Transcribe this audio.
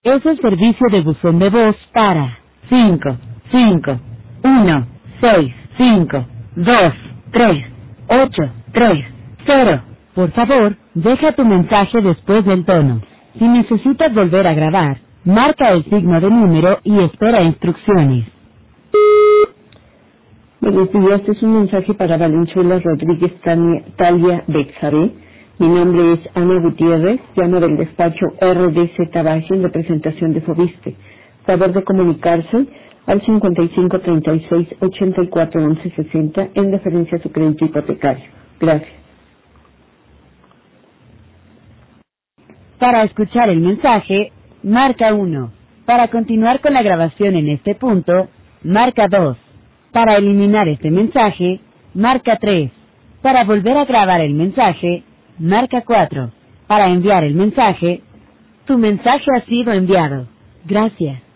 es el servicio de buzón de voz para 5, 5, 1, 6, 5, 2, 3, 8, 3, 0. Por favor, deja tu mensaje después del tono. Si necesitas volver a grabar, marca el signo de número y espera instrucciones. Buenos días, es un mensaje para Valenzuela Rodríguez Talia Bexaré. Mi nombre es Ana Gutiérrez, llamo del despacho RDZ Tabaje en representación de Fobiste. Favor de comunicarse al 55 36 84 11 60 en referencia a su crédito hipotecario. Gracias. Para escuchar el mensaje, marca 1. Para continuar con la grabación en este punto, marca 2. Para eliminar este mensaje, marca 3. Para volver a grabar el mensaje, marca 4. Para enviar el mensaje, tu mensaje ha sido enviado. Gracias.